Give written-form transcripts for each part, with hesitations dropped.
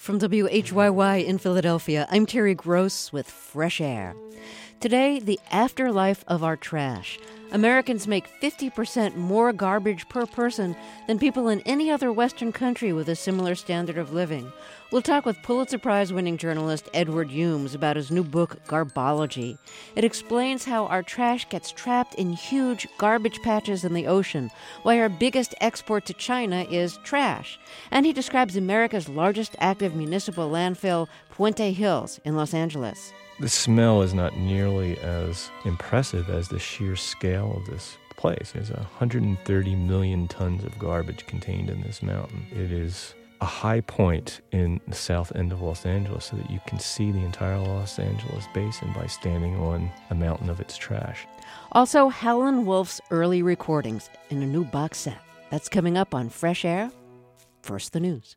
From WHYY in Philadelphia, I'm Terry Gross with Fresh Air. Today, the afterlife of our trash. Americans make 50% more garbage per person than people in any other Western country with a similar standard of living. We'll talk with Pulitzer Prize-winning journalist Edward Humes about his new book, Garbology. It explains how our trash gets trapped in huge garbage patches in the ocean, why our biggest export to China is trash. And he describes America's largest active municipal landfill, Puente Hills, in Los Angeles. The smell is not nearly as impressive as the sheer scale of this place. There's 130 million tons of garbage contained in this mountain. It is a high point in the south end of Los Angeles so that you can see the entire Los Angeles basin by standing on a mountain of its trash. Also, Howlin' Wolf's early recordings in a new box set. That's coming up on Fresh Air. First, the news.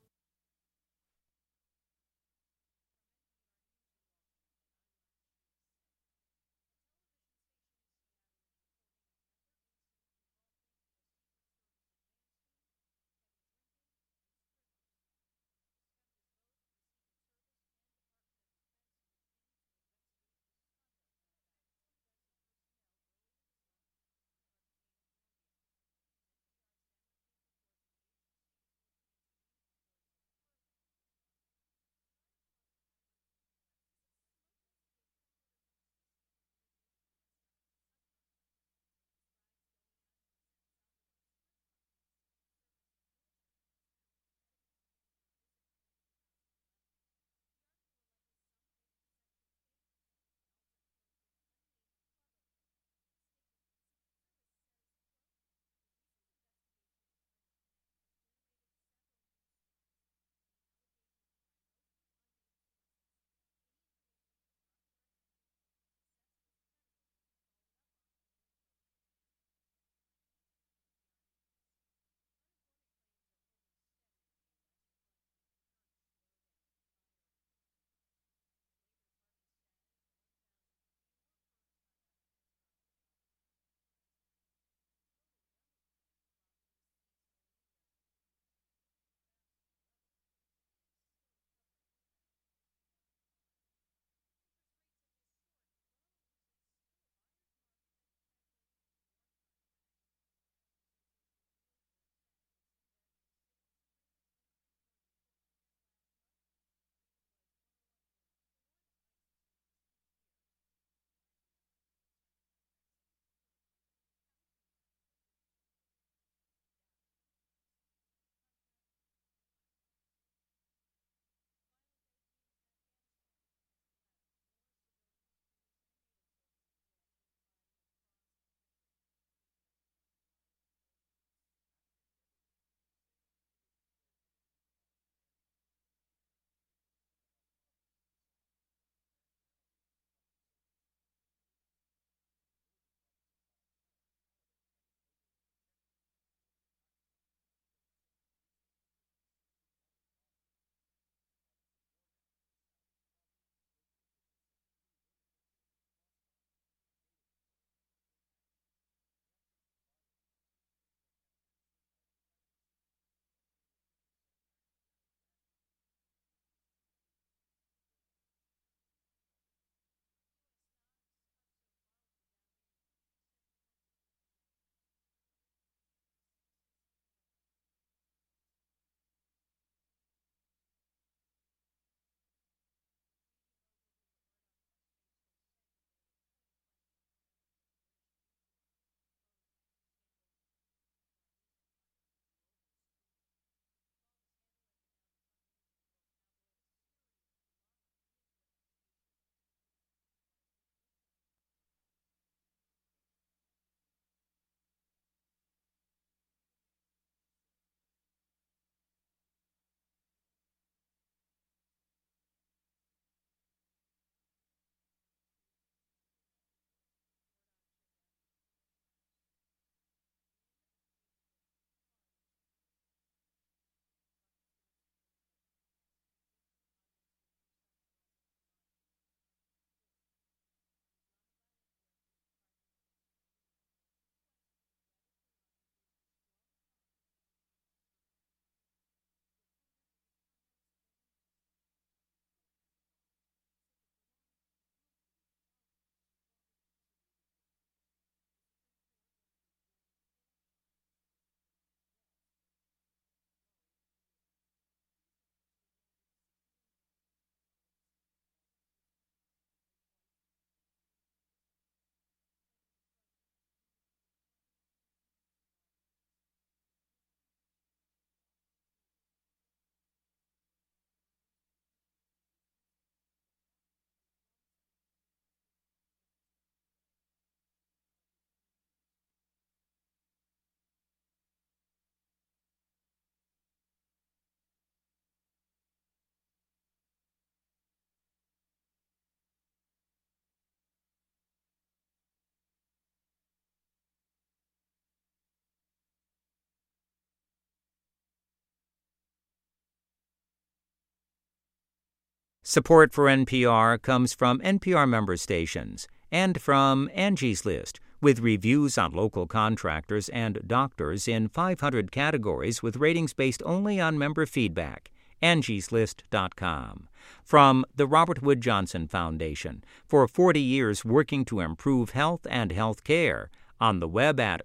Support for NPR comes from NPR member stations and from Angie's List, with reviews on local contractors and doctors in 500 categories with ratings based only on member feedback. Angie'sList.com. From the Robert Wood Johnson Foundation, for 40 years working to improve health and health care, on the web at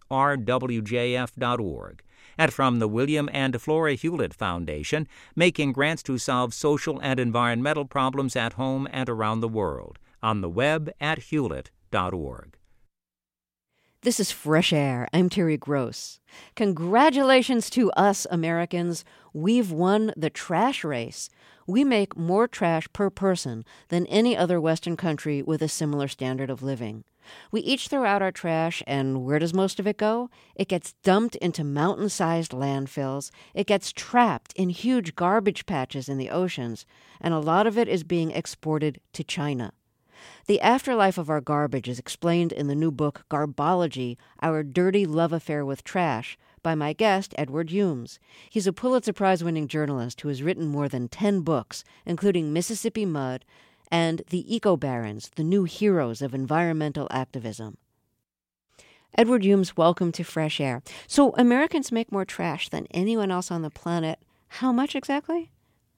rwjf.org. And from the William and Flora Hewlett Foundation, making grants to solve social and environmental problems at home and around the world, on the web at hewlett.org. This is Fresh Air. I'm Terry Gross. Congratulations to us Americans. We've won the trash race. We make more trash per person than any other Western country with a similar standard of living. We each throw out our trash, and where does most of it go? It gets dumped into mountain-sized landfills. It gets trapped in huge garbage patches in the oceans, and a lot of it is being exported to China. The afterlife of our garbage is explained in the new book Garbology, Our Dirty Love Affair with Trash, by my guest, Edward Humes. He's a Pulitzer Prize-winning journalist who has written more than 10 books, including Mississippi Mud and The Eco-Barons, the New Heroes of Environmental Activism. Edward Humes, welcome to Fresh Air. So Americans make more trash than anyone else on the planet. How much exactly?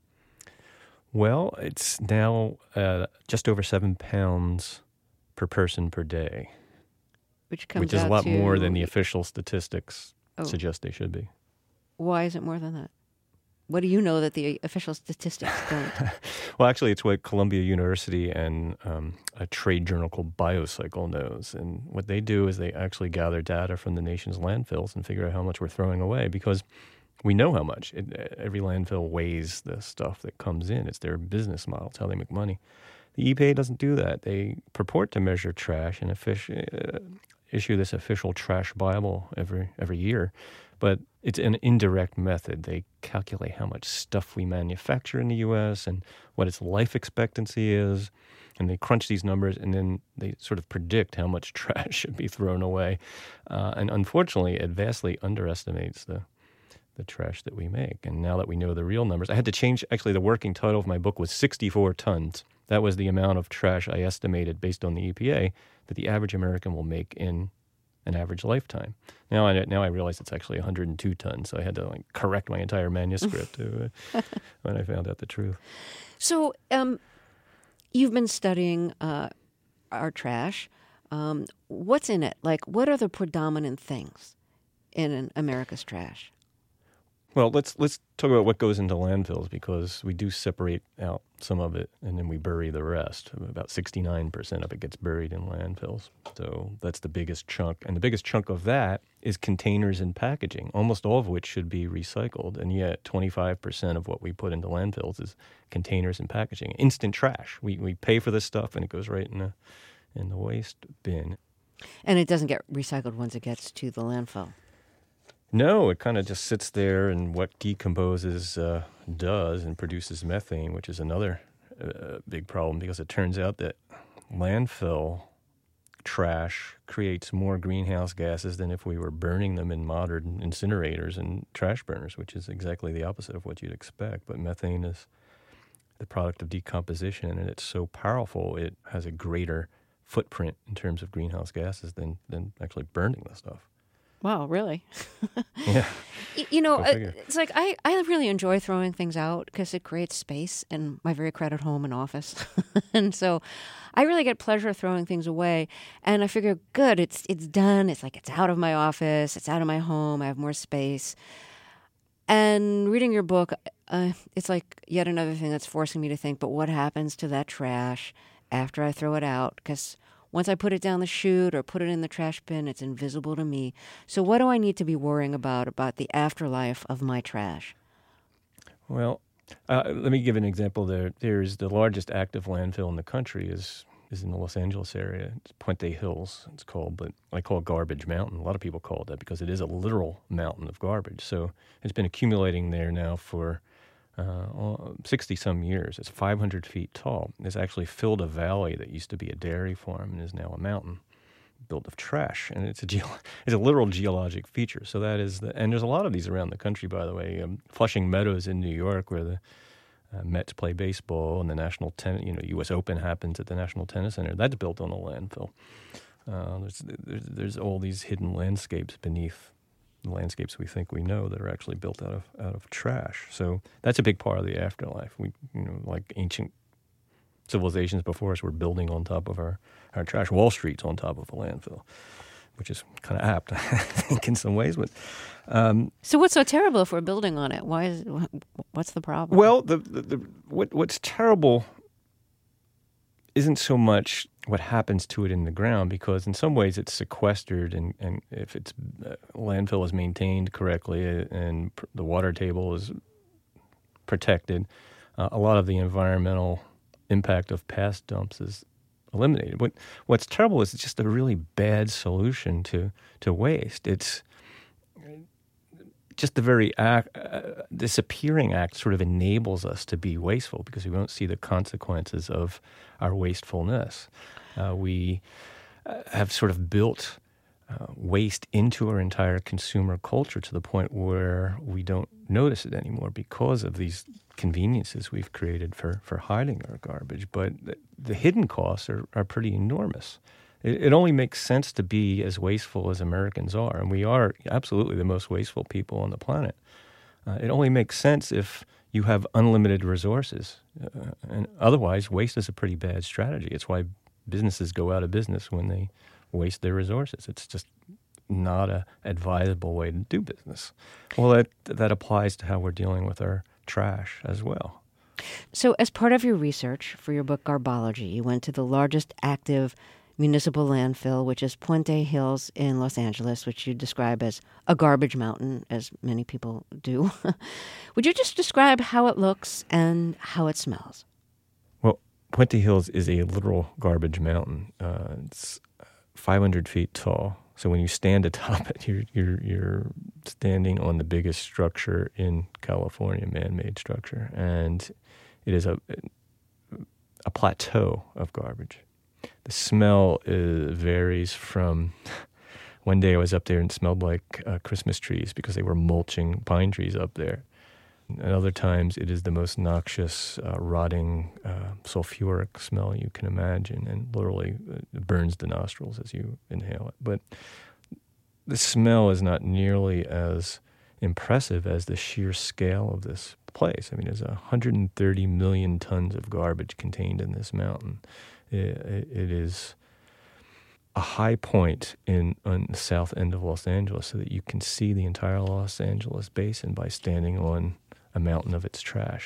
Well, it's now just over 7 pounds per person per day, which is a lot more than the official statistics suggest they should be. Why is it more than that? What do you know that the official statistics don't? Well, actually, it's what Columbia University and a trade journal called Biocycle knows. And what they do is they actually gather data from the nation's landfills and figure out how much we're throwing away, because we know how much. Every landfill weighs the stuff that comes in. It's their business model. It's how they make money. The EPA doesn't do that. They purport to measure trash and issue this official trash Bible every year, but it's an indirect method. They calculate how much stuff we manufacture in the U.S. and what its life expectancy is, and they crunch these numbers, and then they sort of predict how much trash should be thrown away. And unfortunately, it vastly underestimates the trash that we make. And now that we know the real numbers, I had to change, actually the working title of my book was 64 tons. That was the amount of trash I estimated based on the EPA that the average American will make in an average lifetime. Now I realize it's actually 102 tons, so I had to correct my entire manuscript when I found out the truth. So you've been studying our trash. What's in it? What are the predominant things in America's trash? Well, let's talk about what goes into landfills, because we do separate out some of it and then we bury the rest. About 69% of it gets buried in landfills. So that's the biggest chunk. And the biggest chunk of that is containers and packaging, almost all of which should be recycled. And yet 25% of what we put into landfills is containers and packaging. Instant trash. We pay for this stuff and it goes right in the waste bin. And it doesn't get recycled once it gets to the landfill. No, it kind of just sits there, and what decomposes does and produces methane, which is another big problem, because it turns out that landfill trash creates more greenhouse gases than if we were burning them in modern incinerators and trash burners, which is exactly the opposite of what you'd expect. But methane is the product of decomposition, and it's so powerful, it has a greater footprint in terms of greenhouse gases than actually burning the stuff. Wow, really? Yeah. It's like I really enjoy throwing things out because it creates space in my very crowded home and office. And so I really get pleasure throwing things away. And I figure, good, it's done. It's like it's out of my office. It's out of my home. I have more space. And reading your book, it's like yet another thing that's forcing me to think, but what happens to that trash after I throw it out? Because once I put it down the chute or put it in the trash bin, it's invisible to me. So what do I need to be worrying about the afterlife of my trash? Well, let me give an example there. There's the largest active landfill in the country is in the Los Angeles area. It's Puente Hills, it's called, but I call it Garbage Mountain. A lot of people call it that because it is a literal mountain of garbage. So it's been accumulating there now for 60-some years. It's 500 feet tall. It's actually filled a valley that used to be a dairy farm and is now a mountain built of trash. And it's a literal geologic feature. So that is and there's a lot of these around the country, by the way. Flushing Meadows in New York, where Mets play baseball, and the National U.S. Open happens at the National Tennis Center. That's built on a landfill. There's all these hidden landscapes beneath the landscapes we think we know that are actually built out of trash. So that's a big part of the afterlife. We, like ancient civilizations before us, were building on top of our trash. Wall Street's on top of a landfill, which is kind of apt, I think, in some ways. But so what's so terrible if we're building on it? What's the problem? Well, what's terrible isn't so much what happens to it in the ground, because in some ways it's sequestered, and if its landfill is maintained correctly and the water table is protected, a lot of the environmental impact of past dumps is eliminated. What's terrible is it's just a really bad solution to waste. It's just the very disappearing act sort of enables us to be wasteful because we won't see the consequences of our wastefulness. We have sort of built waste into our entire consumer culture to the point where we don't notice it anymore because of these conveniences we've created for hiding our garbage. But the hidden costs are pretty enormous. It only makes sense to be as wasteful as Americans are, and we are absolutely the most wasteful people on the planet. It only makes sense if you have unlimited resources, and otherwise waste is a pretty bad strategy. It's why businesses go out of business when they waste their resources. It's just not an advisable way to do business. Well, that applies to how we're dealing with our trash as well. So as part of your research for your book Garbology, you went to the largest active municipal landfill, which is Puente Hills in Los Angeles, which you describe as a garbage mountain, as many people do. Would you just describe how it looks and how it smells? Well, Puente Hills is a literal garbage mountain. It's 500 feet tall. So when you stand atop it, you're standing on the biggest structure in California, man-made structure, and it is a plateau of garbage. The smell varies from, one day I was up there and it smelled like Christmas trees because they were mulching pine trees up there. And other times it is the most noxious, rotting, sulfuric smell you can imagine, and literally it burns the nostrils as you inhale it. But the smell is not nearly as impressive as the sheer scale of this place. I mean, there's 130 million tons of garbage contained in this mountain. It is a high point on the south end of Los Angeles, so that you can see the entire Los Angeles basin by standing on a mountain of its trash.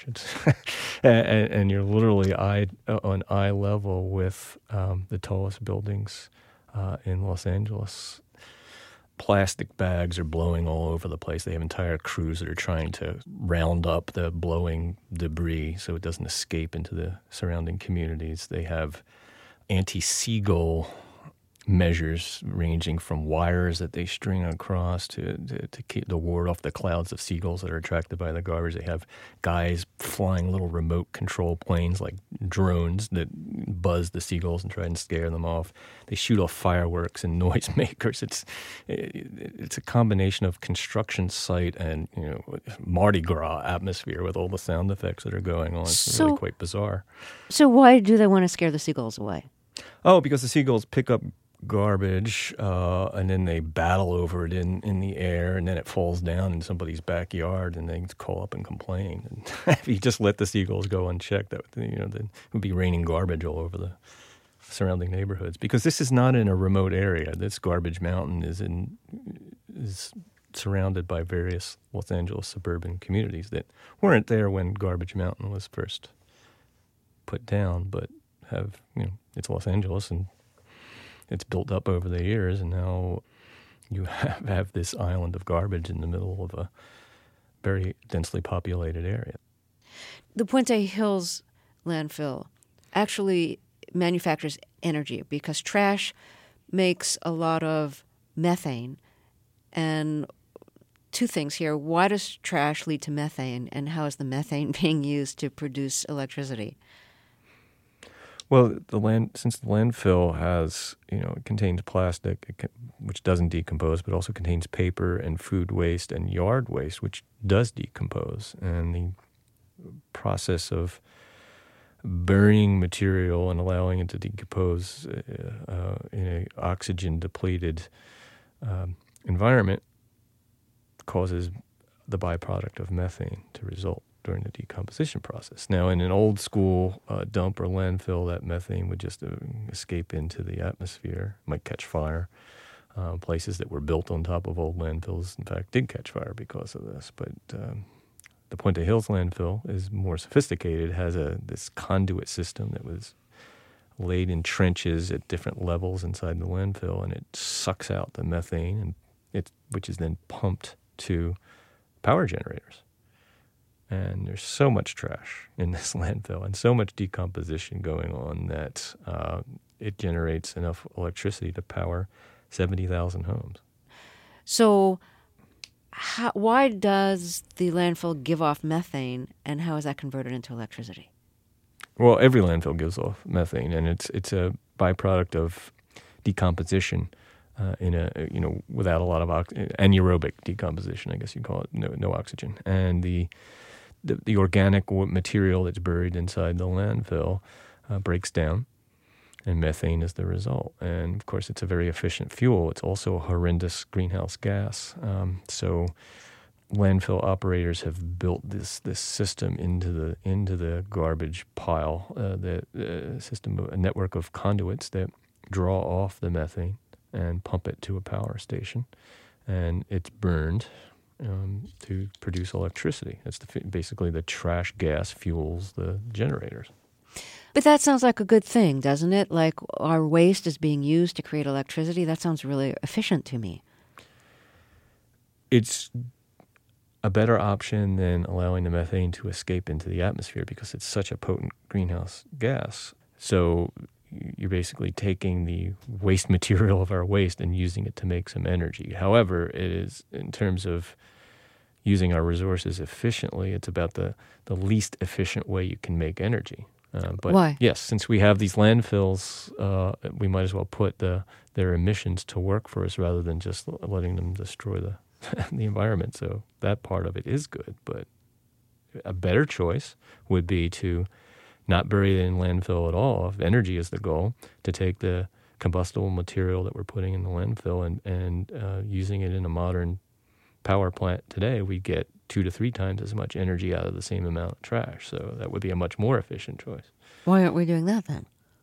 And you're literally on eye level with the tallest buildings in Los Angeles. Plastic bags are blowing all over the place. They have entire crews that are trying to round up the blowing debris so it doesn't escape into the surrounding communities. They have anti-seagull measures ranging from wires that they string across to keep the ward off the clouds of seagulls that are attracted by the garbage. They have guys flying little remote control planes like drones that buzz the seagulls and try and scare them off. They shoot off fireworks and noisemakers. It's a combination of construction site and Mardi Gras atmosphere with all the sound effects that are going on. It's really quite bizarre. So why do they want to scare the seagulls away? Oh, because the seagulls pick up garbage and then they battle over it in the air, and then it falls down in somebody's backyard and they call up and complain. And if you just let the seagulls go unchecked, that would be raining garbage all over the surrounding neighborhoods. Because this is not in a remote area. This garbage mountain is surrounded by various Los Angeles suburban communities that weren't there when Garbage Mountain was first put down, but have it's Los Angeles and it's built up over the years, and now you have this island of garbage in the middle of a very densely populated area. The Puente Hills landfill actually manufactures energy because trash makes a lot of methane. And two things here. Why does trash lead to methane, and how is the methane being used to produce electricity? Well, since the landfill has, it contains plastic, which doesn't decompose, but also contains paper and food waste and yard waste, which does decompose. And the process of burying material and allowing it to decompose in an oxygen-depleted environment causes the byproduct of methane to result during the decomposition process. Now, in an old school dump or landfill, that methane would just escape into the atmosphere, might catch fire. Places that were built on top of old landfills, in fact, did catch fire because of this. But the Puente Hills landfill is more sophisticated. It has this conduit system that was laid in trenches at different levels inside the landfill, and it sucks out the methane, which is then pumped to power generators. And there's so much trash in this landfill and so much decomposition going on that it generates enough electricity to power 70,000 homes. So why does the landfill give off methane, and how is that converted into electricity? Well, every landfill gives off methane, and it's a byproduct of decomposition without a lot of anaerobic decomposition, I guess you'd call it, no oxygen. And the organic material that's buried inside the landfill breaks down, and methane is the result. And, of course, it's a very efficient fuel. It's also a horrendous greenhouse gas. So landfill operators have built this system into the garbage pile, a network of conduits that draw off the methane and pump it to a power station. And it's burned to produce electricity. That's basically the trash gas fuels the generators. But that sounds like a good thing, doesn't it? Like our waste is being used to create electricity. That sounds really efficient to me. It's a better option than allowing the methane to escape into the atmosphere because it's such a potent greenhouse gas. So you're basically taking the waste material of our waste and using it to make some energy. However, it is, in terms of using our resources efficiently, it's about the least efficient way you can make energy. But why? Yes, since we have these landfills, we might as well put their emissions to work for us rather than just letting them destroy the environment. So that part of it is good. But a better choice would be to not bury it in landfill at all. If energy is the goal, to take the combustible material that we're putting in the landfill and using it in a modern power plant today, we get 2 to 3 times as much energy out of the same amount of trash. So that would be a much more efficient choice. Why aren't we doing that then?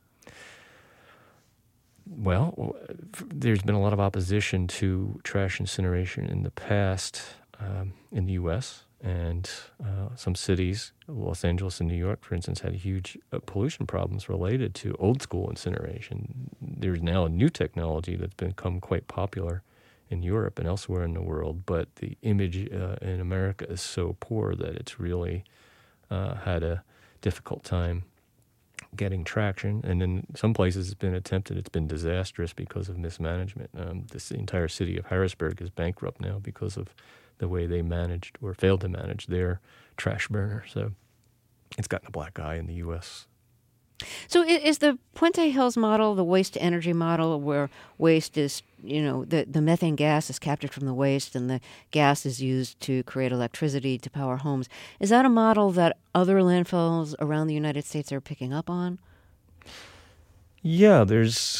Well, there's been a lot of opposition to trash incineration in the past in the U.S., and some cities, Los Angeles and New York, for instance, had huge pollution problems related to old school incineration. There's now a new technology that's become quite popular in Europe and elsewhere in the world, but the image in America is so poor that it's really had a difficult time getting traction. And in some places it's been attempted. It's been disastrous because of mismanagement. This entire city of Harrisburg is bankrupt now because of the way they managed or failed to manage their trash burner. So it's gotten a black eye in the U.S. So is the Puente Hills model the waste-to-energy model where waste is, the methane gas is captured from the waste and the gas is used to create electricity to power homes? Is that a model that other landfills around the United States are picking up on? Yeah, there's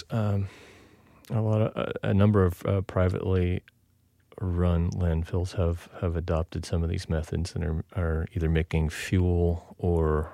a number of privately run landfills have adopted some of these methods and are either making fuel or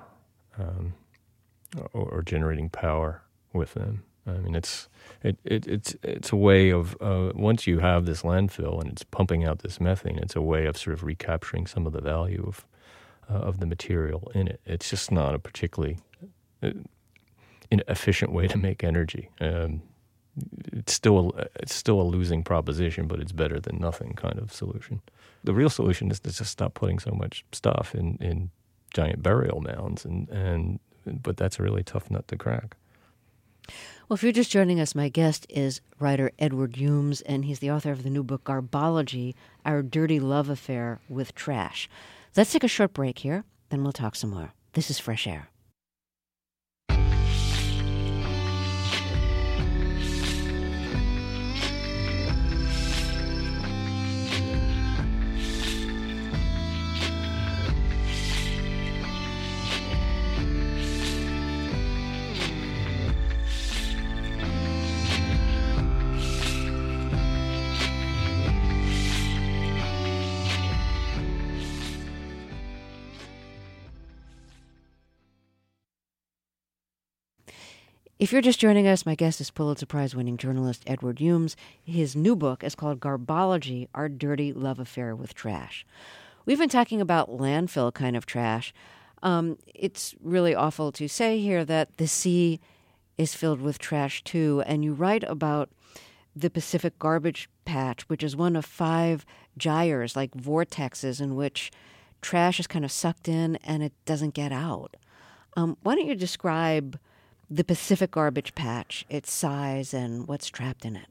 generating power with them. I mean, it's a way of once you have this landfill and it's pumping out this methane, it's a way of sort of recapturing some of the value of the material in it. It's just not a particularly efficient way to make energy. It's still a losing proposition, but it's better than nothing kind of solution. The real solution is to just stop putting so much stuff in giant burial mounds, but that's a really tough nut to crack. Well, if you're just joining us, my guest is writer Edward Humes, and he's the author of the new book, Garbology, Our Dirty Love Affair with Trash. Let's take a short break here, then we'll talk some more. This is Fresh Air. If you're just joining us, my guest is Pulitzer Prize-winning journalist Edward Humes. His new book is called Garbology, Our Dirty Love Affair with Trash. We've been talking about landfill kind of trash. It's really awful to say here that the sea is filled with trash too, and you write about the Pacific Garbage Patch, which is one of 5 gyres, like vortexes, in which trash is kind of sucked in and it doesn't get out. Why don't you describe the Pacific Garbage Patch, its size, and what's trapped in it?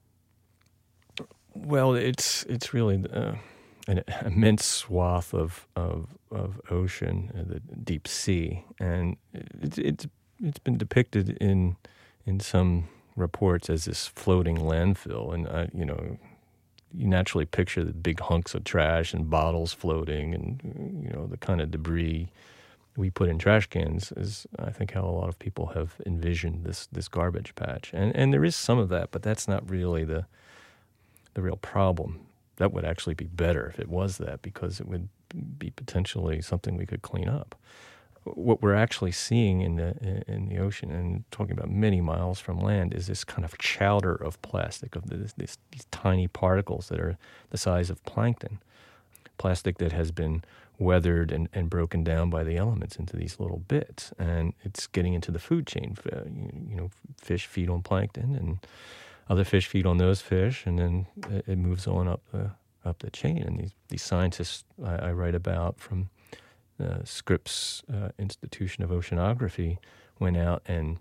Well, it's really an immense swath of ocean, the deep sea, and it's been depicted in some reports as this floating landfill, and you naturally picture the big hunks of trash and bottles floating, and the kind of debris we put in trash cans is, I think, how a lot of people have envisioned this garbage patch. And there is some of that, but that's not really the real problem. That would actually be better if it was that, because it would be potentially something we could clean up. What we're actually seeing in the ocean, and talking about many miles from land, is this kind of chowder of plastic, of these tiny particles that are the size of plankton. Plastic that has been weathered and broken down by the elements into these little bits, and it's getting into the food chain. Fish feed on plankton, and other fish feed on those fish, and then it moves on up the chain. And these scientists I write about from Scripps Institution of Oceanography went out and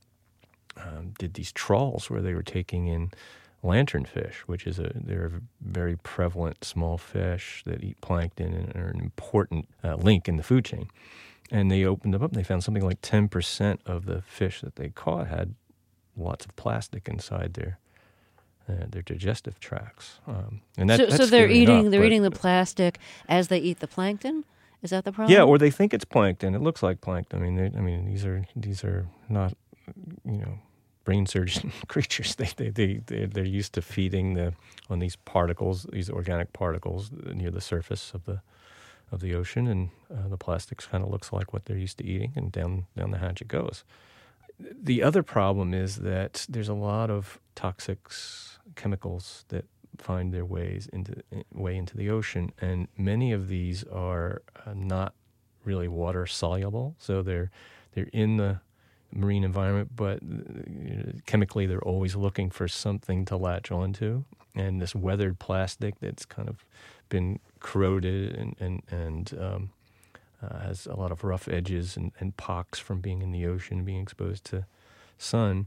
did these trawls where they were taking in lanternfish, which is they're a very prevalent small fish that eat plankton and are an important link in the food chain. And they opened them up, and they found something like 10% of the fish that they caught had lots of plastic inside their digestive tracts. And so they're eating the plastic as they eat the plankton. Is that the problem? Yeah, or they think it's plankton. It looks like plankton. These are not brain surgeon creatures. They're used to feeding on these particles, these organic particles near the surface of the ocean, and the plastics kind of looks like what they're used to eating, and down the hatch it goes. The other problem is that there's a lot of toxic chemicals that find their way into the ocean, and many of these are not really water soluble, so they're in the marine environment, but chemically they're always looking for something to latch onto. And this weathered plastic that's kind of been corroded and has a lot of rough edges and pocks from being in the ocean, being exposed to sun,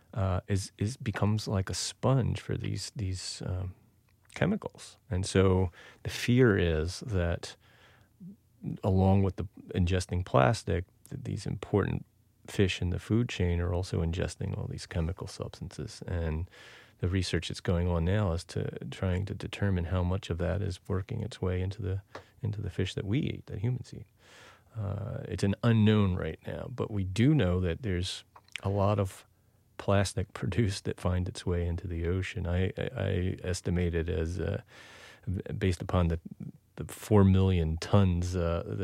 becomes like a sponge for these chemicals. And so the fear is that, along with the ingesting plastic, that these important fish in the food chain are also ingesting all these chemical substances. And the research that's going on now is trying to determine how much of that is working its way into the fish that we eat, that humans eat. It's an unknown right now, but we do know that there's a lot of plastic produced that find its way into the ocean. I estimate it as, based upon the 4 million tons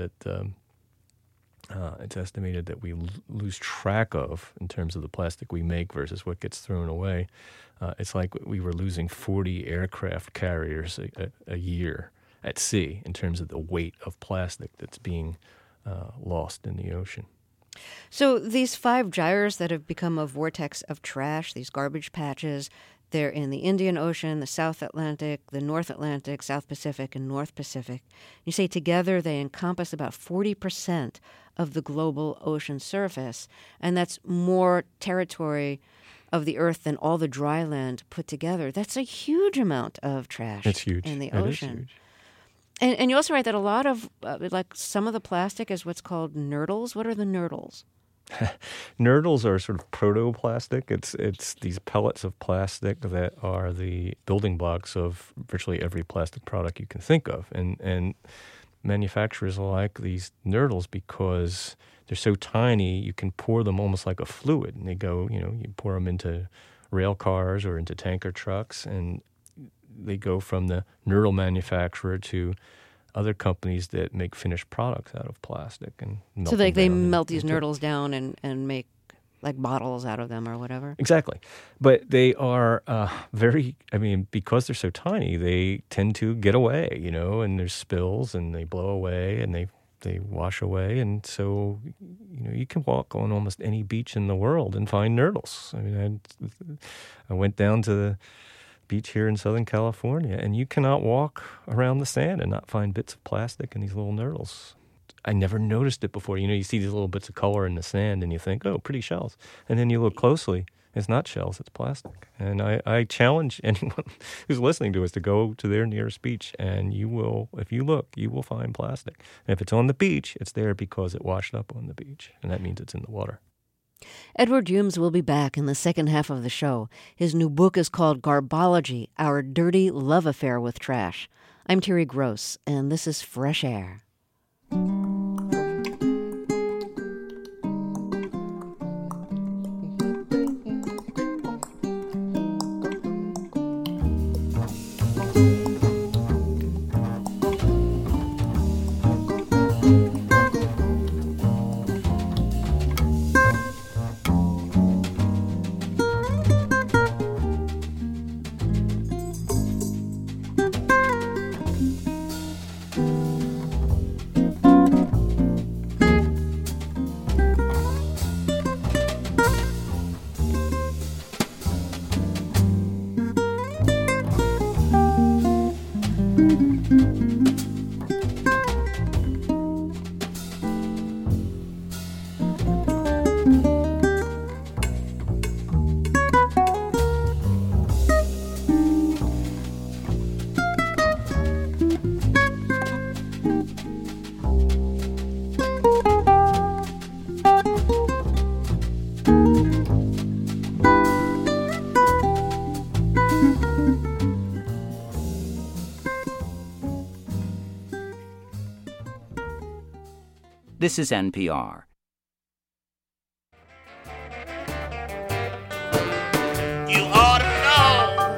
it's estimated that we lose track of in terms of the plastic we make versus what gets thrown away. It's like we were losing 40 aircraft carriers a year at sea in terms of the weight of plastic that's being lost in the ocean. So these 5 gyres that have become a vortex of trash, these garbage patches, they're in the Indian Ocean, the South Atlantic, the North Atlantic, South Pacific, and North Pacific. You say together they encompass about 40% of the global ocean surface, and that's more territory of the Earth than all the dry land put together. That's a huge amount of trash in the ocean. It is huge. And you also write that a lot of, some of the plastic is what's called nurdles. What are the nurdles? Nurdles are sort of protoplastic. It's these pellets of plastic that are the building blocks of virtually every plastic product you can think of. And manufacturers like these nurdles because they're so tiny, you can pour them almost like a fluid. And they go, you pour them into rail cars or into tanker trucks, and they go from the nurdle manufacturer to other companies that make finished products out of plastic. And so they melt these nurdles down and make like bottles out of them or whatever. Exactly. But they are because they're so tiny, they tend to get away, and there's spills and they blow away and they wash away. And so, you can walk on almost any beach in the world and find nurdles. I went down to the beach here in Southern California, and you cannot walk around the sand and not find bits of plastic and these little nurdles. I never noticed it before. You see these little bits of color in the sand and you think, oh, pretty shells. And then you look closely, it's not shells, it's plastic. And I challenge anyone who's listening to us to go to their nearest beach, and if you look, you will find plastic. And if it's on the beach, it's there because it washed up on the beach, and that means it's in the water. Edward Humes will be back in the second half of the show. His new book is called Garbology, Our Dirty Love Affair with Trash. I'm Terry Gross, and this is Fresh Air. This is NPR. You ought to know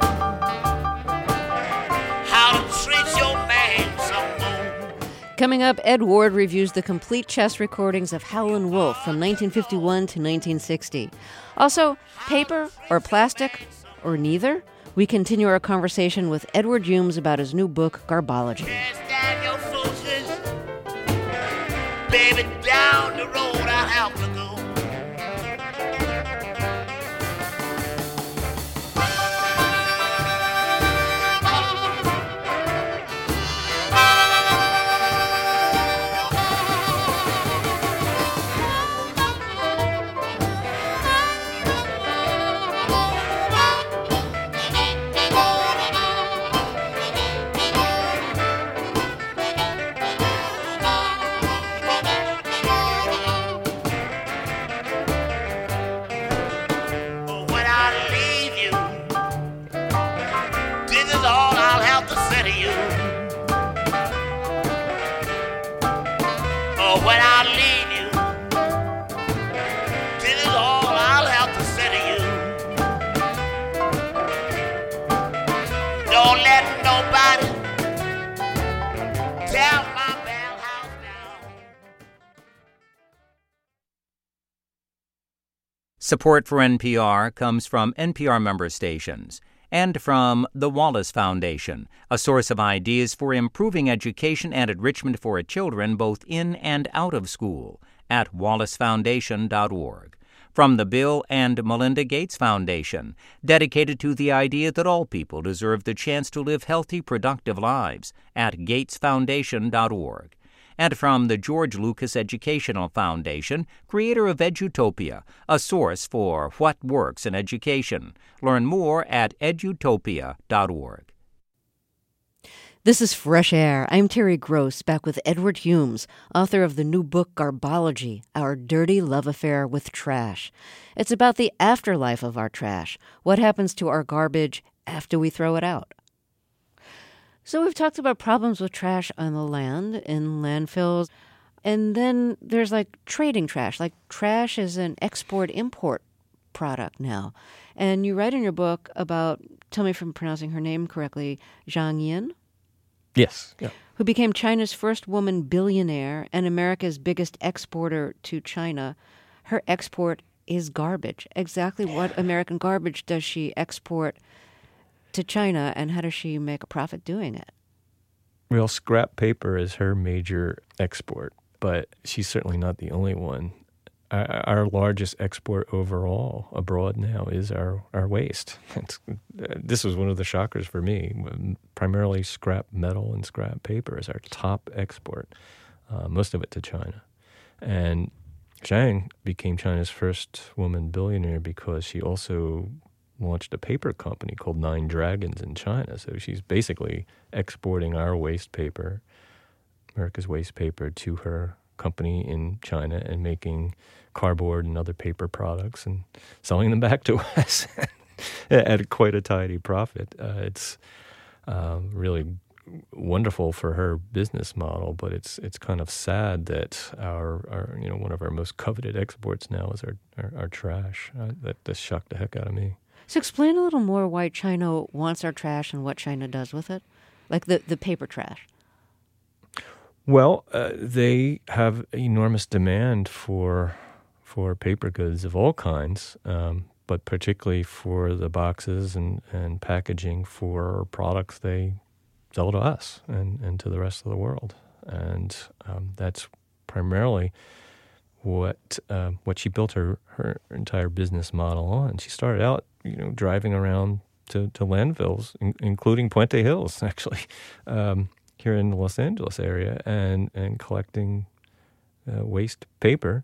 how to treat your man some more. Coming up, Ed Ward reviews the complete chess recordings of Howlin' Wolf from 1951 to 1960. Also, paper or plastic or neither? We continue our conversation with Edward Humes about his new book, Garbology. Baby, down the road I have to go. Support for NPR comes from NPR member stations and from the Wallace Foundation, a source of ideas for improving education and enrichment for children both in and out of school at wallacefoundation.org. From the Bill and Melinda Gates Foundation, dedicated to the idea that all people deserve the chance to live healthy, productive lives at gatesfoundation.org. And from the George Lucas Educational Foundation, creator of Edutopia, a source for what works in education. Learn more at edutopia.org. This is Fresh Air. I'm Terry Gross, back with Edward Humes, author of the new book Garbology, Our Dirty Love Affair with Trash. It's about the afterlife of our trash, what happens to our garbage after we throw it out. So we've talked about problems with trash on the land, in landfills, and then there's like trading trash. Like trash is an export-import product now. And you write in your book about, tell me if I'm pronouncing her name correctly, Zhang Yin? Yes. Yeah. Who became China's first woman billionaire and America's biggest exporter to China. Her export is garbage? Exactly what American garbage does she export to China, and how does she make a profit doing it? Well, scrap paper is her major export, but she's certainly not the only one. Our largest export overall abroad now is our waste. This was one of the shockers for me. Primarily scrap metal and scrap paper is our top export, most of it to China. And Zhang became China's first woman billionaire because she also launched a paper company called Nine Dragons in China. So she's basically exporting our waste paper, America's waste paper, to her company in China and making cardboard and other paper products and selling them back to us at quite a tidy profit. It's really wonderful for her business model, but it's kind of sad that our one of our most coveted exports now is our trash. That shocked the heck out of me. So explain a little more why China wants our trash and what China does with it, like the paper trash. Well, they have enormous demand for paper goods of all kinds, but particularly for the boxes and packaging for products they sell to us and to the rest of the world. And that's primarily what she built her entire business model on. She started out, driving around to landfills, including Puente Hills, actually, here in the Los Angeles area, and collecting waste paper,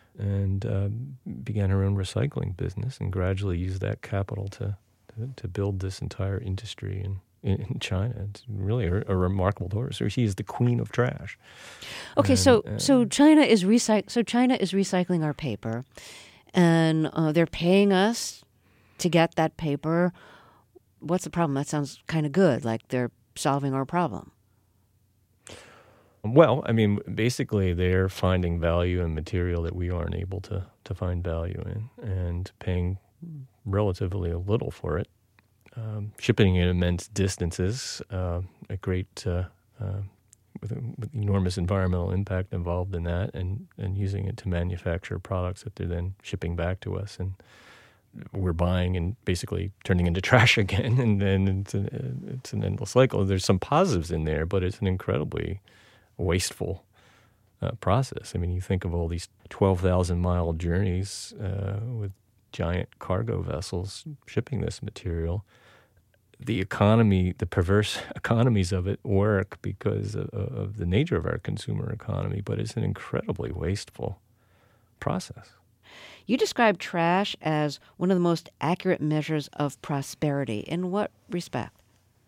and began her own recycling business, and gradually used that capital to build this entire industry in China. It's really a remarkable story. So she is the queen of trash. Okay, so China is recycling our paper, and they're paying us to get that paper. What's the problem? That sounds kind of good, like they're solving our problem. Well, I mean, basically they're finding value in material that we aren't able to find value in, and paying relatively a little for it. Shipping it immense distances, a great with enormous environmental impact involved in that, and using it to manufacture products that they're then shipping back to us, and we're buying and basically turning into trash again, and then it's an endless cycle. There's some positives in there, but it's an incredibly wasteful process. I mean, you think of all these 12,000-mile journeys with giant cargo vessels shipping this material. The economy, the perverse economies of it work because of the nature of our consumer economy, but it's an incredibly wasteful process. You describe trash as one of the most accurate measures of prosperity. In what respect?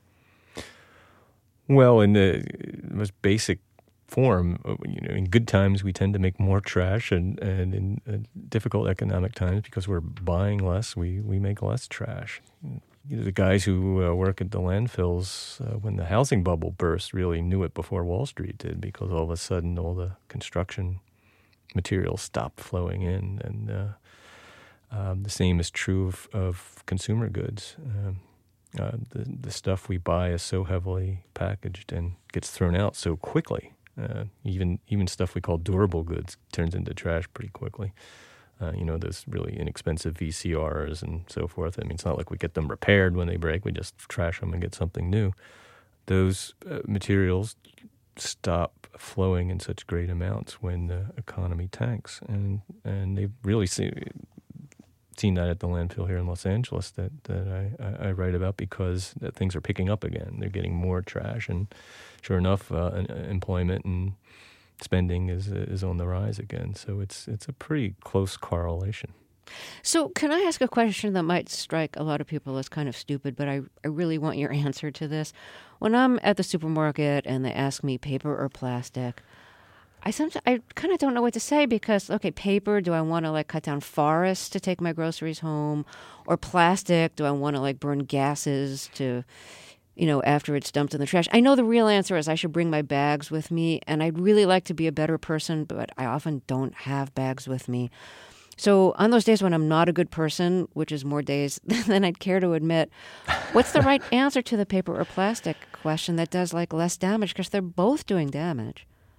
Well, in the most basic form, in good times we tend to make more trash, and in difficult economic times, because we're buying less, we make less trash. The guys who work at the landfills, when the housing bubble burst, really knew it before Wall Street did, because all of a sudden all the construction materials stopped flowing in, and the same is true of consumer goods. The stuff we buy is so heavily packaged and gets thrown out so quickly. Even stuff we call durable goods turns into trash pretty quickly. Those really inexpensive VCRs and so forth. I mean, it's not like we get them repaired when they break. We just trash them and get something new. Those materials stop flowing in such great amounts when the economy tanks. And they've really seen that at the landfill here in Los Angeles that I write about, because things are picking up again. They're getting more trash, and sure enough, employment and spending is on the rise again. So it's a pretty close correlation. So can I ask a question that might strike a lot of people as kind of stupid, but I really want your answer to this. When I'm at the supermarket and they ask me paper or plastic, I kind of don't know what to say, because, okay, paper, do I want to cut down forests to take my groceries home? Or plastic, do I want to burn gases to, after it's dumped in the trash? I know the real answer is I should bring my bags with me, and I'd really like to be a better person, but I often don't have bags with me. So on those days when I'm not a good person, which is more days than I'd care to admit, what's the right answer to the paper or plastic question that does less damage? Because they're both doing damage.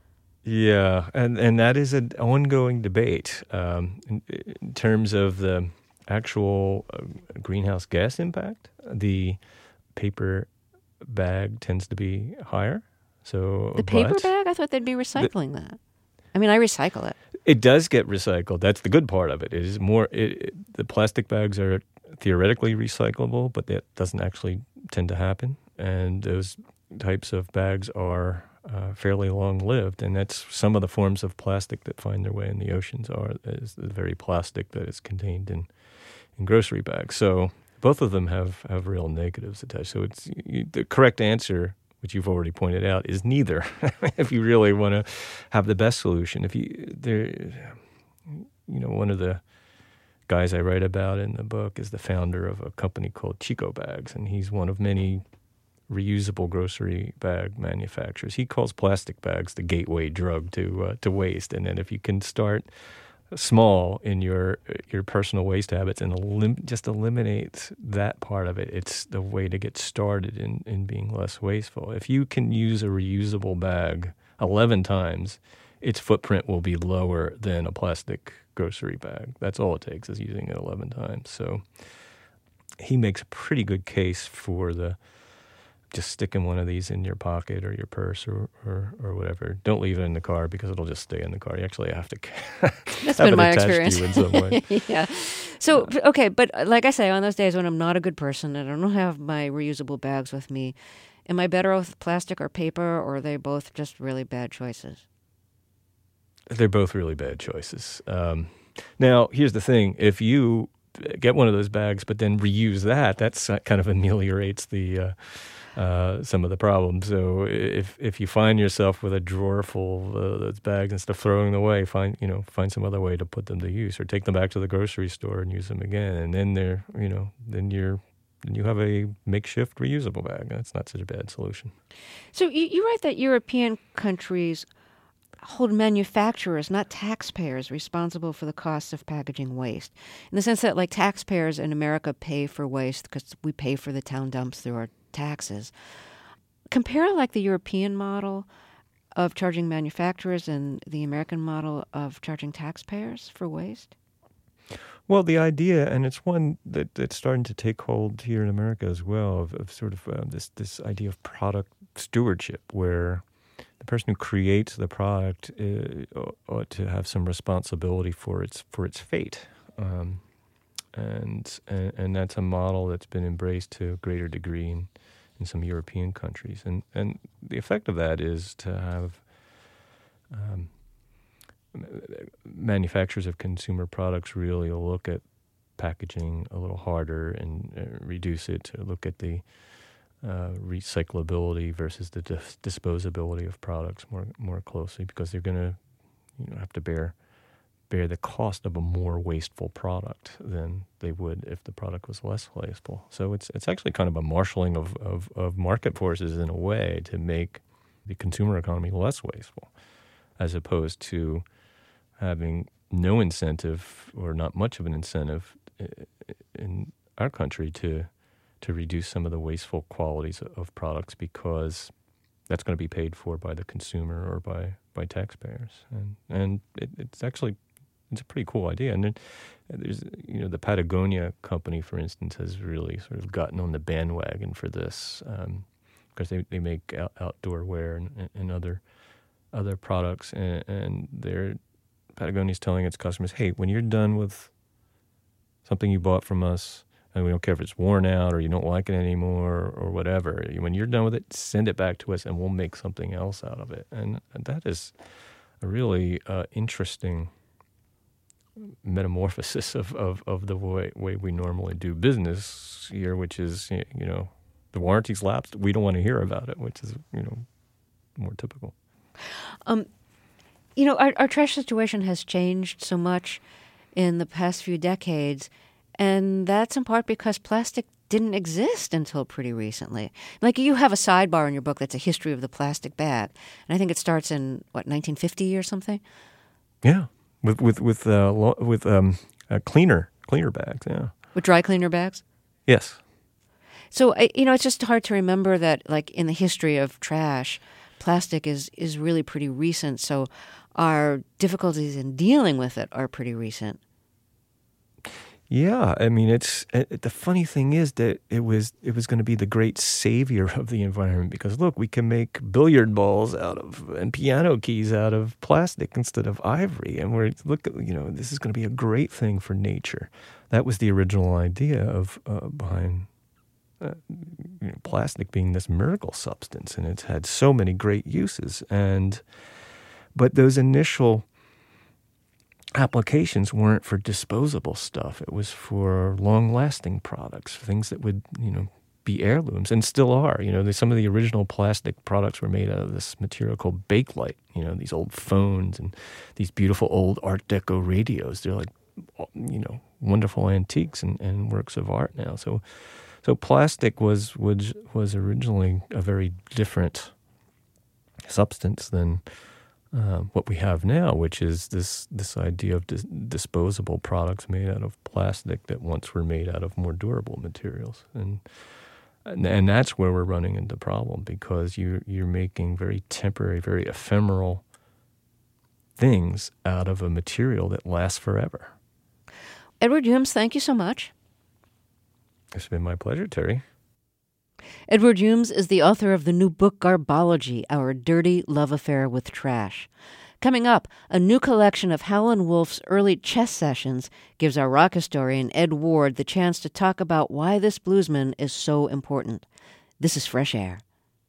Yeah, and that is an ongoing debate in terms of the actual greenhouse gas impact. The paper bag tends to be higher. So The paper bag? I thought they'd be recycling that. I mean, I recycle it. It does get recycled. That's the good part of it. It is more. The plastic bags are theoretically recyclable, but that doesn't actually tend to happen. And those types of bags are fairly long-lived, and that's some of the forms of plastic that find their way in the oceans is the very plastic that is contained in grocery bags. So both of them have real negatives attached. So it's the correct answer, which you've already pointed out, is neither. If you really want to have the best solution, one of the guys I write about in the book is the founder of a company called Chico Bags, and he's one of many reusable grocery bag manufacturers. He calls plastic bags the gateway drug to waste, and then if you can start small in your personal waste habits and just eliminate that part of it, it's the way to get started in being less wasteful. If you can use a reusable bag 11 times, its footprint will be lower than a plastic grocery bag. That's all it takes, is using it 11 times. So he makes a pretty good case for just sticking one of these in your pocket or your purse or whatever. Don't leave it in the car because it'll just stay in the car. You actually have to That's have been it my attached experience. to you in some way. Yeah. So, okay, but like I say, on those days when I'm not a good person and I don't have my reusable bags with me, am I better off with plastic or paper, or are they both just really bad choices? They're both really bad choices. Now, here's the thing. If you get one of those bags but then reuse that's kind of ameliorates the some of the problems. So if you find yourself with a drawer full of those bags, instead of throwing them away, find some other way to put them to use, or take them back to the grocery store and use them again. And then you have a makeshift reusable bag. That's not such a bad solution. So you write that European countries hold manufacturers, not taxpayers, responsible for the costs of packaging waste, in the sense that, like, taxpayers in America pay for waste because we pay for the town dumps through our taxes. Compare, like, the European model of charging manufacturers and the American model of charging taxpayers for waste. Well, the idea, and it's one that's starting to take hold here in America as well, of sort of this idea of product stewardship, where the person who creates the product ought to have some responsibility for its fate, and that's a model that's been embraced to a greater degree in some European countries, and the effect of that is to have manufacturers of consumer products really look at packaging a little harder and reduce it, to look at the recyclability versus the disposability of products more closely, because they're going to have to bear the cost of a more wasteful product than they would if the product was less wasteful. So it's actually kind of a marshalling of market forces in a way to make the consumer economy less wasteful, as opposed to having no incentive, or not much of an incentive in our country to reduce some of the wasteful qualities of products, because that's going to be paid for by the consumer or by taxpayers. And it's a pretty cool idea. And then there's the Patagonia company, for instance, has really sort of gotten on the bandwagon for this, because they make outdoor wear and other products, and Patagonia's telling its customers, hey, when you're done with something you bought from us, and we don't care if it's worn out or you don't like it anymore or whatever, when you're done with it, send it back to us and we'll make something else out of it. And that is a really interesting metamorphosis of the way we normally do business here, which is, the warranty's lapsed, we don't want to hear about it, which is, more typical. Our trash situation has changed so much in the past few decades, and that's in part because plastic didn't exist until pretty recently. Like, you have a sidebar in your book that's a history of the plastic bag, and I think it starts in 1950 or something. Yeah, with cleaner bags. Yeah, with dry cleaner bags. Yes. So it's just hard to remember that, like, in the history of trash, plastic is really pretty recent, so our difficulties in dealing with it are pretty recent. Yeah, I mean, the funny thing is that it was going to be the great savior of the environment because look, we can make billiard balls and piano keys out of plastic instead of ivory, and this is going to be a great thing for nature. That was the original idea of behind plastic being this miracle substance, and it's had so many great uses. But those initial applications weren't for disposable stuff. It was for long-lasting products, things that would, be heirlooms and still are. Some of the original plastic products were made out of this material called Bakelite. These old phones and these beautiful old Art Deco radios. They're like, wonderful antiques and works of art now. So plastic was originally a very different substance than what we have now, which is this idea of disposable products made out of plastic that once were made out of more durable materials, and that's where we're running into problem because you're making very temporary, very ephemeral things out of a material that lasts forever. Edward Humes, thank you so much. It's been my pleasure, Terry. Edward Humes is the author of the new book Garbology, Our Dirty Love Affair with Trash. Coming up, a new collection of Howlin' Wolf's early chess sessions gives our rock historian Ed Ward the chance to talk about why this bluesman is so important. This is Fresh Air.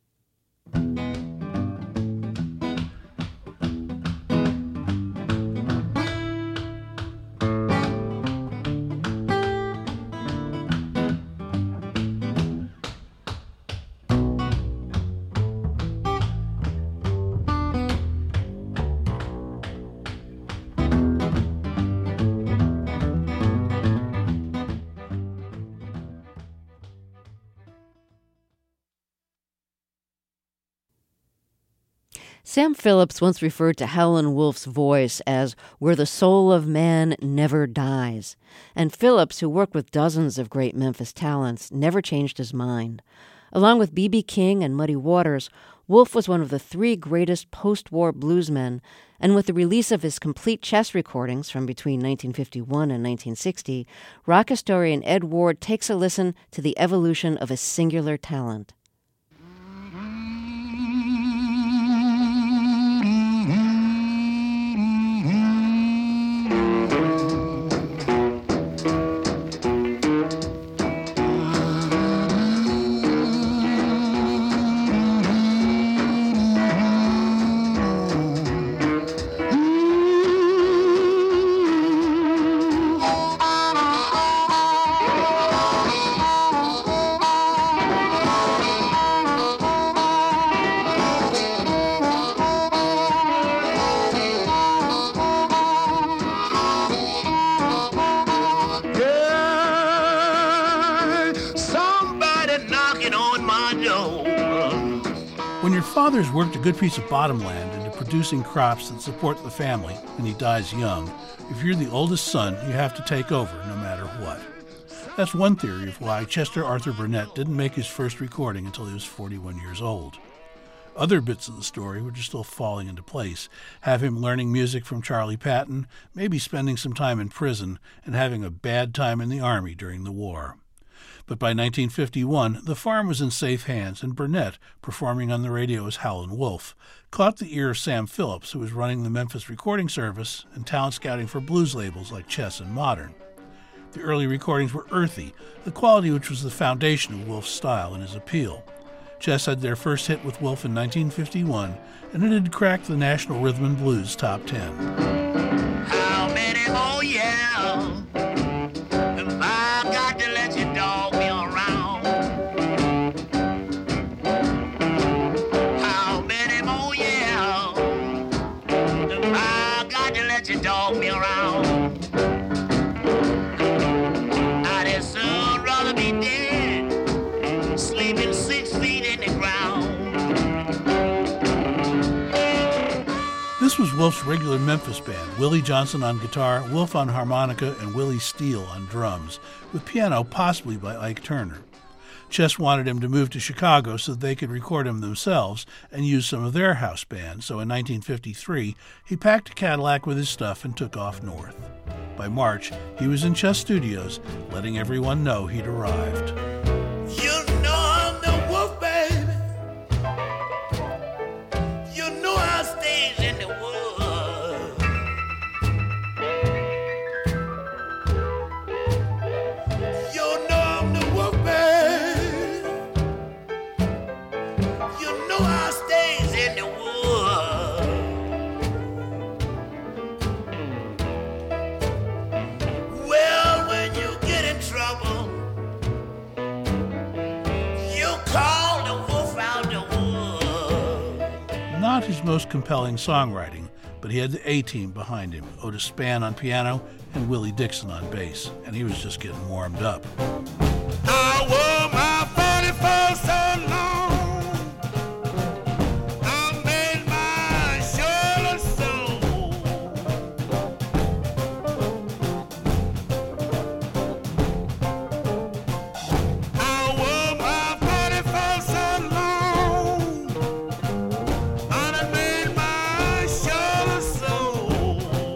Sam Phillips once referred to Howlin' Wolf's voice as where the soul of man never dies. And Phillips, who worked with dozens of great Memphis talents, never changed his mind. Along with B.B. King and Muddy Waters, Wolf was one of the three greatest post-war bluesmen, and with the release of his complete chess recordings from between 1951 and 1960, rock historian Ed Ward takes a listen to the evolution of a singular talent. When your father's worked a good piece of bottom land into producing crops that support the family and he dies young, if you're the oldest son, you have to take over no matter what. That's one theory of why Chester Arthur Burnett didn't make his first recording until he was 41 years old. Other bits of the story, which are still falling into place, have him learning music from Charlie Patton, maybe spending some time in prison, and having a bad time in the Army during the war. But by 1951, the farm was in safe hands, and Burnett, performing on the radio as Howlin' Wolf, caught the ear of Sam Phillips, who was running the Memphis Recording Service and talent scouting for blues labels like Chess and Modern. The early recordings were earthy, the quality which was the foundation of Wolf's style and his appeal. Chess had their first hit with Wolf in 1951, and it had cracked the National Rhythm and Blues Top 10. How many more years have I got to let you dog me around? How many more years have I got to let you dog me around? I'd as soon rather be dead, sleeping 6 feet in the ground. This was Wolf's regular Memphis band, Willie Johnson on guitar, Wolf on harmonica, and Willie Steele on drums, with piano possibly by Ike Turner. Chess wanted him to move to Chicago so that they could record him themselves and use some of their house band, so in 1953, he packed a Cadillac with his stuff and took off north. By March, he was in Chess Studios, letting everyone know he'd arrived. You know I'm the wolf, baby. You know I stays in the woods. You know I'm the wolf, baby. You know I stays in the woods. Well, when you get in trouble, call the wolf out the woods. Not his most compelling songwriting, but he had the A-Team behind him, Otis Spann on piano and Willie Dixon on bass, and he was just getting warmed up. I wore my 44 so long, I made my shoulder sore. I wore my 44 so long, I done made my shoulder sore.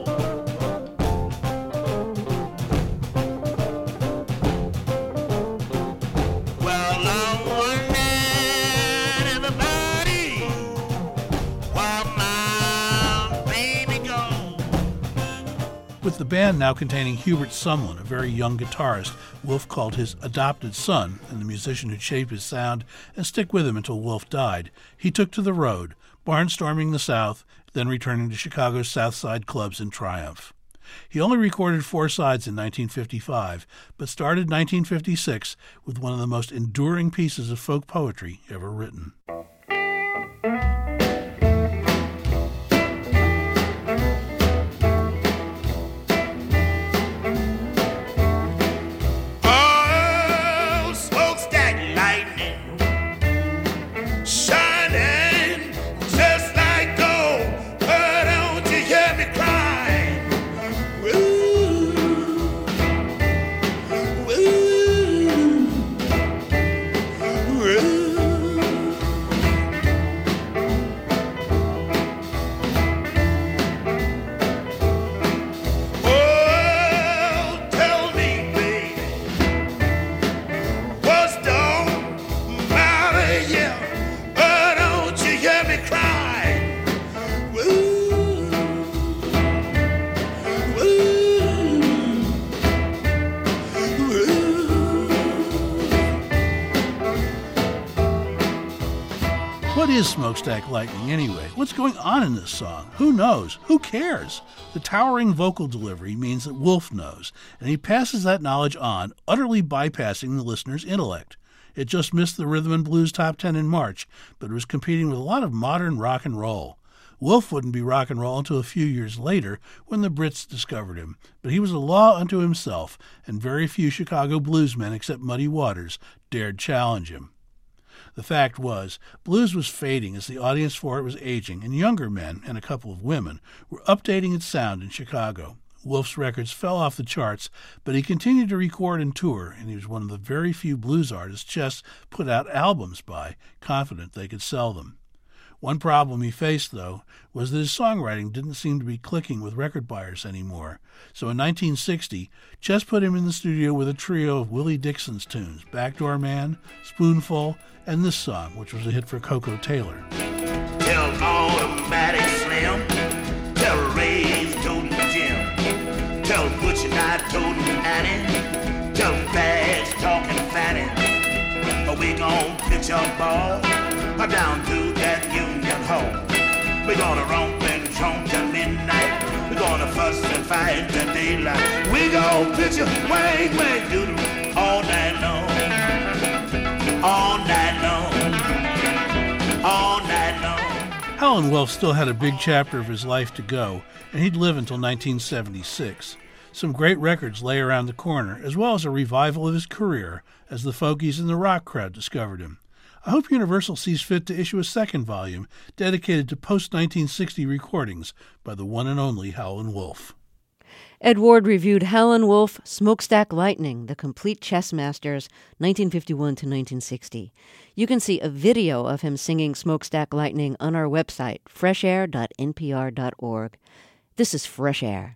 Well, I'm wondering everybody where my baby goes. With the band now containing Hubert Sumlin, a very young guitarist Wolf called his adopted son and the musician who'd shaped his sound and stick with him until Wolf died, he took to the road, barnstorming the South, then returning to Chicago's South Side clubs in triumph. He only recorded 4 sides in 1955, but started 1956 with one of the most enduring pieces of folk poetry ever written. Oh, smokestack lightning, shining just like gold. But don't you hear me crying? Woo, woo, woo. Oh, tell me, baby, what's don't matter, yeah. But don't you hear me cry? Woo, woo, woo. What is Smokestack Lightning anyway? What's going on in this song? Who knows? Who cares? The towering vocal delivery means that Wolf knows, and he passes that knowledge on, utterly bypassing the listener's intellect. It just missed the Rhythm and Blues Top 10 in March, but it was competing with a lot of modern rock and roll. Wolf wouldn't be rock and roll until a few years later when the Brits discovered him, but he was a law unto himself, and very few Chicago bluesmen except Muddy Waters dared challenge him. The fact was, blues was fading as the audience for it was aging, and younger men, and a couple of women, were updating its sound in Chicago. Wolf's records fell off the charts, but he continued to record and tour, and he was one of the very few blues artists Chess put out albums by, confident they could sell them. One problem he faced, though, was that his songwriting didn't seem to be clicking with record buyers anymore. So in 1960, Chess put him in the studio with a trio of Willie Dixon's tunes, Backdoor Man, Spoonful, and this song, which was a hit for Coco Taylor. Tell Automatic Slim, tell Ray's Toting Jim, tell Butch and I Toting Annie, tell Bags Talking Fanny, we gon' pitch a ball down to that Union Hall. We gonna romp and tromp till midnight. We gonna fuss and fight till daylight. We gon' pitch a wang wang doodle all night long, all night long, all night long. Howlin' Wolf still had a big chapter of his life to go, and he'd live until 1976. Some great records lay around the corner, as well as a revival of his career as the folkies and the rock crowd discovered him. I hope Universal sees fit to issue a second volume dedicated to post-1960 recordings by the one and only Howlin' Wolf. Ed Ward reviewed Howlin' Wolf, Smokestack Lightning, The Complete Chess Masters, 1951 to 1960. You can see a video of him singing Smokestack Lightning on our website, freshair.npr.org. This is Fresh Air.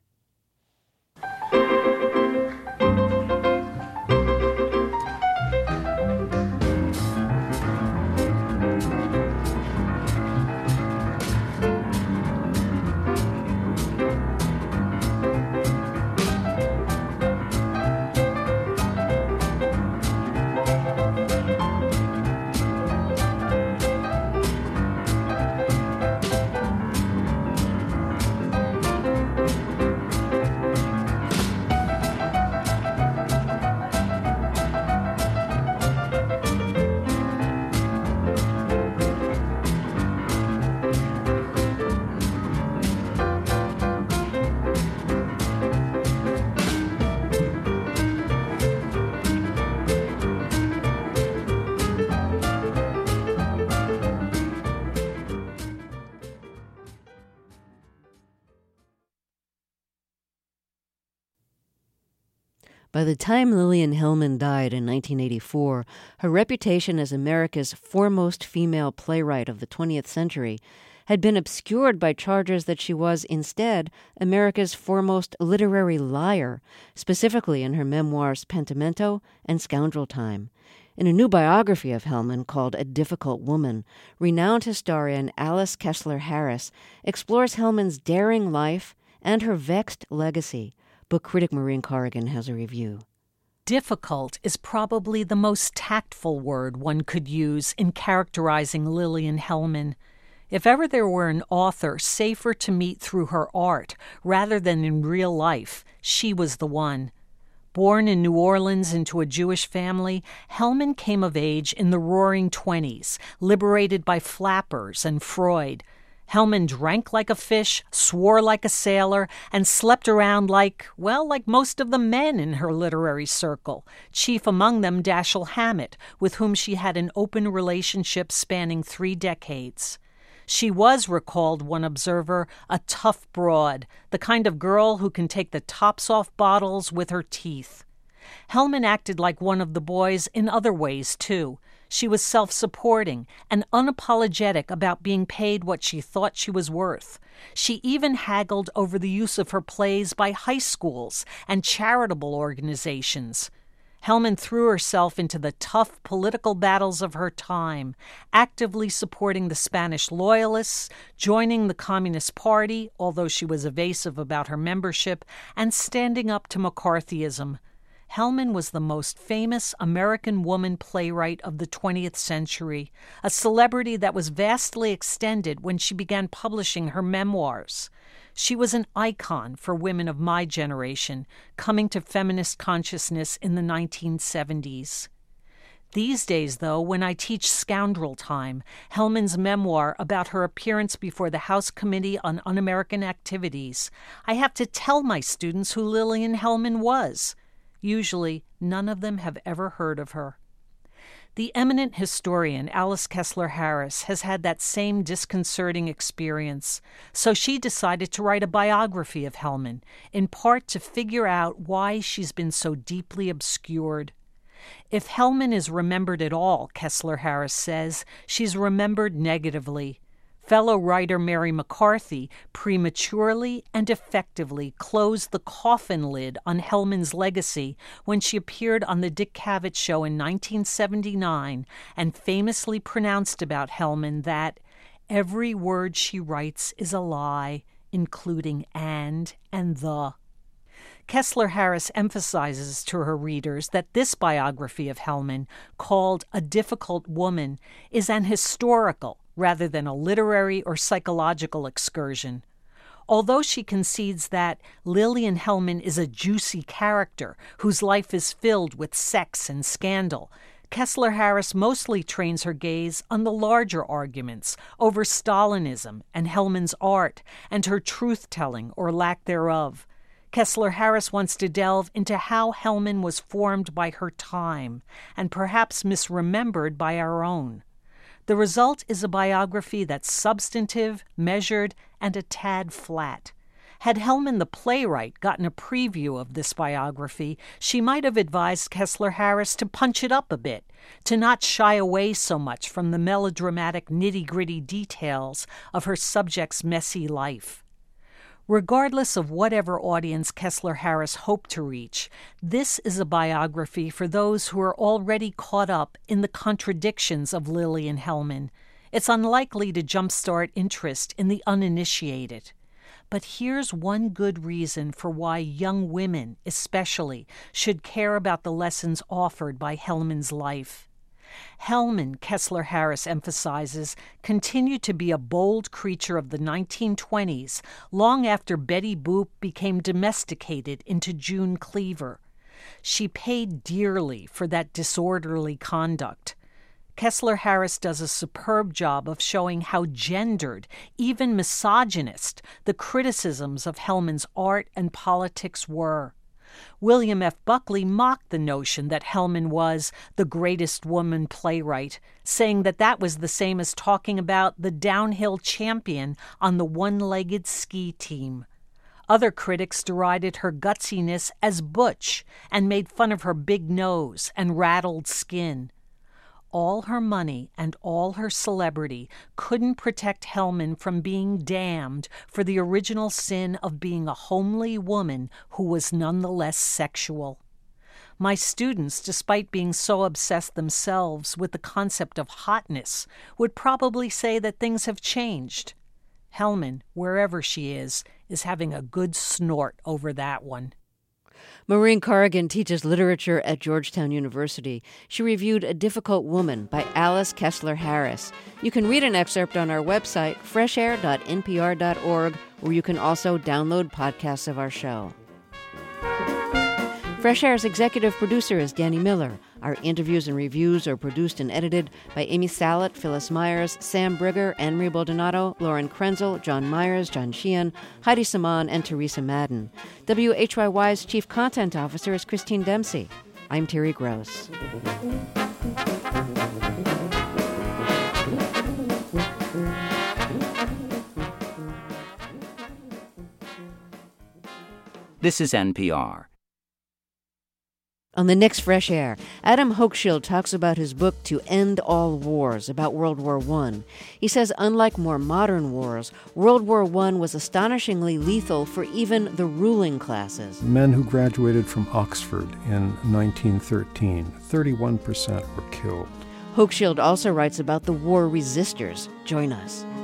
By the time Lillian Hellman died in 1984, her reputation as America's foremost female playwright of the 20th century had been obscured by charges that she was, instead, America's foremost literary liar, specifically in her memoirs Pentimento and Scoundrel Time. In a new biography of Hellman called A Difficult Woman, renowned historian Alice Kessler Harris explores Hellman's daring life and her vexed legacy. Book critic Maureen Corrigan has a review. Difficult is probably the most tactful word one could use in characterizing Lillian Hellman. If ever there were an author safer to meet through her art rather than in real life, she was the one. Born in New Orleans into a Jewish family, Hellman came of age in the Roaring '20s, liberated by flappers and Freud. Hellman drank like a fish, swore like a sailor, and slept around like most of the men in her literary circle, chief among them Dashiell Hammett, with whom she had an open relationship spanning 3 decades. She was, recalled one observer, a tough broad, the kind of girl who can take the tops off bottles with her teeth. Hellman acted like one of the boys in other ways, too. She was self-supporting and unapologetic about being paid what she thought she was worth. She even haggled over the use of her plays by high schools and charitable organizations. Hellman threw herself into the tough political battles of her time, actively supporting the Spanish loyalists, joining the Communist Party, although she was evasive about her membership, and standing up to McCarthyism. Hellman was the most famous American woman playwright of the 20th century, a celebrity that was vastly extended when she began publishing her memoirs. She was an icon for women of my generation, coming to feminist consciousness in the 1970s. These days, though, when I teach Scoundrel Time, Hellman's memoir about her appearance before the House Committee on Un-American Activities, I have to tell my students who Lillian Hellman was. Usually, none of them have ever heard of her. The eminent historian Alice Kessler Harris has had that same disconcerting experience, so she decided to write a biography of Hellman, in part to figure out why she's been so deeply obscured. If Hellman is remembered at all, Kessler Harris says, she's remembered negatively. Fellow writer Mary McCarthy prematurely and effectively closed the coffin lid on Hellman's legacy when she appeared on the Dick Cavett Show in 1979 and famously pronounced about Hellman that every word she writes is a lie, including and the. Kessler Harris emphasizes to her readers that this biography of Hellman, called A Difficult Woman, is an historical rather than a literary or psychological excursion. Although she concedes that Lillian Hellman is a juicy character whose life is filled with sex and scandal, Kessler Harris mostly trains her gaze on the larger arguments over Stalinism and Hellman's art and her truth-telling or lack thereof. Kessler Harris wants to delve into how Hellman was formed by her time and perhaps misremembered by our own. The result is a biography that's substantive, measured, and a tad flat. Had Hellman the playwright gotten a preview of this biography, she might have advised Kessler Harris to punch it up a bit, to not shy away so much from the melodramatic nitty-gritty details of her subject's messy life. Regardless of whatever audience Kessler Harris hoped to reach, this is a biography for those who are already caught up in the contradictions of Lillian Hellman. It's unlikely to jumpstart interest in the uninitiated. But here's one good reason for why young women, especially, should care about the lessons offered by Hellman's life. Hellman, Kessler Harris emphasizes, continued to be a bold creature of the 1920s, long after Betty Boop became domesticated into June Cleaver. She paid dearly for that disorderly conduct. Kessler Harris does a superb job of showing how gendered, even misogynist, the criticisms of Hellman's art and politics were. William F. Buckley mocked the notion that Hellman was the greatest woman playwright, saying that was the same as talking about the downhill champion on the one-legged ski team. Other critics derided her gutsiness as butch and made fun of her big nose and rattled skin. All her money and all her celebrity couldn't protect Hellman from being damned for the original sin of being a homely woman who was nonetheless sexual. My students, despite being so obsessed themselves with the concept of hotness, would probably say that things have changed. Hellman, wherever she is having a good snort over that one. Maureen Corrigan teaches literature at Georgetown University. She reviewed A Difficult Woman by Alice Kessler Harris. You can read an excerpt on our website, freshair.npr.org, where you can also download podcasts of our show. Fresh Air's executive producer is Danny Miller. Our interviews and reviews are produced and edited by Amy Salet, Phyllis Myers, Sam Brigger, Anne-Marie Baldonado, Lauren Krenzel, John Myers, John Sheehan, Heidi Saman, and Teresa Madden. WHYY's Chief Content Officer is Christine Dempsey. I'm Terry Gross. This is NPR. On the next Fresh Air, Adam Hochschild talks about his book To End All Wars, about World War I. He says unlike more modern wars, World War I was astonishingly lethal for even the ruling classes. Men who graduated from Oxford in 1913, 31% were killed. Hochschild also writes about the war resistors. Join us.